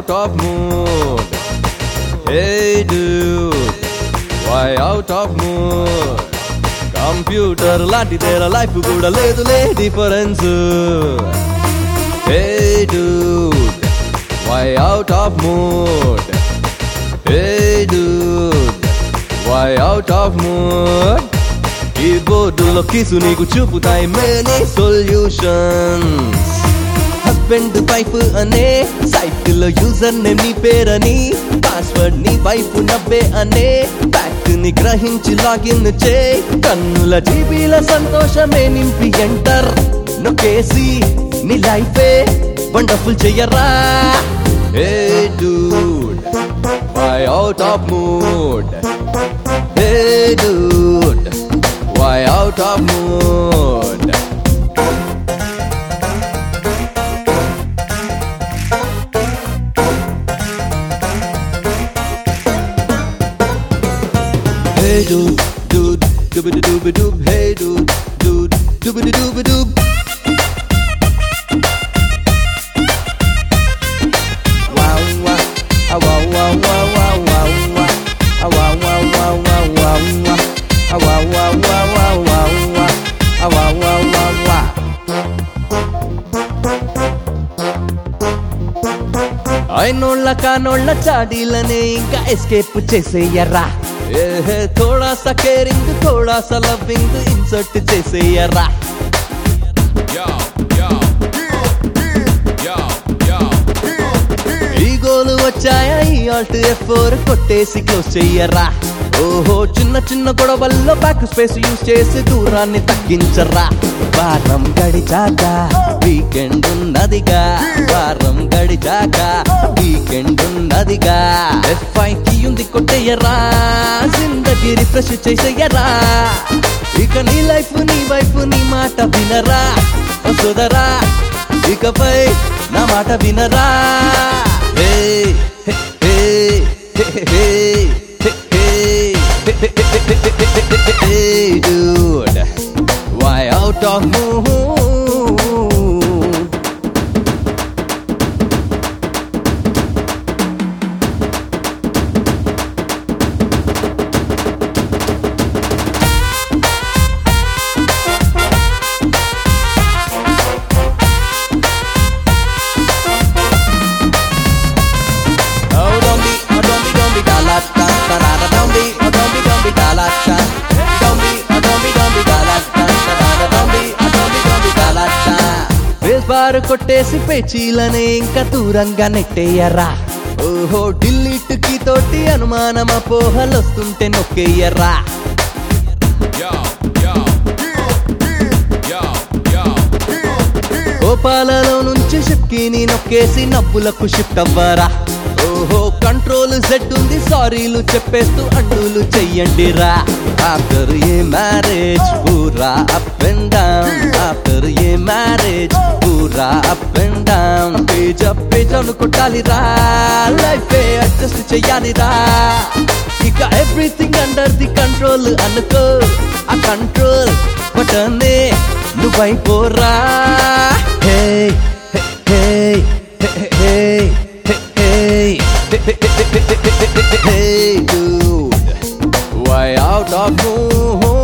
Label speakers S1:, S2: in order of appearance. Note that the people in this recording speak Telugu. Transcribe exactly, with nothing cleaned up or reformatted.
S1: out of mood? Hey dude, why out of mood? Computer లాంటి తేరా లైఫ్ కూడా లేదులే difference. Hey dude, why out of mood? Hey dude, why out of mood? కీబోర్డులో కీసు నీకు చూపుతాయి many solutions. హస్బెండ్ వైఫ్ అనే సైట్ లో యూజర్ నేమ్ నీ పేరని, పాస్వర్డ్ నీ వైఫ్ నవ్వే అనే ఫ్యాక్ట్ ని గ్రహించి లాగిన్ చే, కన్నుల జీబీల సంతోషమే నింపి ఎంటర్ నొక్కేసి నీ లైఫే వండర్ఫుల్ చెయ్యరా. Hey dude, why out of mood? Hey dude, why out of mood? Hey dude, dude, doobity doobity doob. Hey dude, dude, doobity doobity doob. Wow wow, ah wow wow wow wow wow wow, ah wow wow wow wow wow wow, ah wow wow wow wow wow wow, ah wow wow wow wow. అయినోళ్ళ కానోళ్ళ చాడీలనే ఇంకా ఎస్కేప్ చేసేయరా. थोड़ा सा केयरिंग थोड़ा सा लविंग इंसर्ट చేసేయరా. ఈగోలు వచ్చాయా ఈ ఆల్ట్ ఎఫ్ ఫోర్ కొట్టేసి క్లోజ్ చెయ్యరా. ఓహో చిన్న చిన్న గొడవల్లో బ్యాక్ స్పేస్ యూజ్ చేసి దూరాన్ని తగ్గించరా. వారం గడిచాక వీకెండ్ ఉన్నదిగా, వారం గడిచాక వీకెండ్ ఉన్నదిగా. ఎఫ్ఐ కి ఉంది కొట్టేయరా, జిందగీ రిఫ్రెష్ చేసేయరా. ఇక నీ లైఫ్ నీ వైఫ్ నీ మాట వినరా సోదరా, ఇకపై నా మాట వినరా. Hey hey hey hey Hey dude, why out of mood? Oh don't be, oh don't be, don't be galat, da da da da, don't be, oh don't be, don't be galat, da. Don't be, oh don't be, don't be galat, da da da da, don't be, oh don't be, don't be galat, da. Space bar కొట్టేసి పేచీలనే ఇంకా దూరంగా నెట్టేయరా. ఓహో డిలీట్ కి తోటి అనుమానం అపోహలొస్తుంటే నొక్కేయరా. కోపాలలో నుంచి షిఫ్ట్ కి నీ నొక్కేసి నవ్వులకు షిఫ్ట్ అవ్వరా. ఓహో కంట్రోల్ సెట్ ఉంది సారీలు చెప్పేస్తూ అడ్డులు చెయ్యండిరా. ఆఫ్టర్ ఏ మ్యారేజ్ పూరా up and down, after a marriage పూరా up and down. Page up page అనుకుంటాలిరా, లైఫ్ అడ్జస్ట్ చెయ్యాలిరా. ఇక ఎవ్రీథింగ్ అండర్ ది కంట్రోల్ అనుకో, ఆ కంట్రోల్ బటనే నువ్వైపోరా. Hey hey hey Hey dude, why out of mood?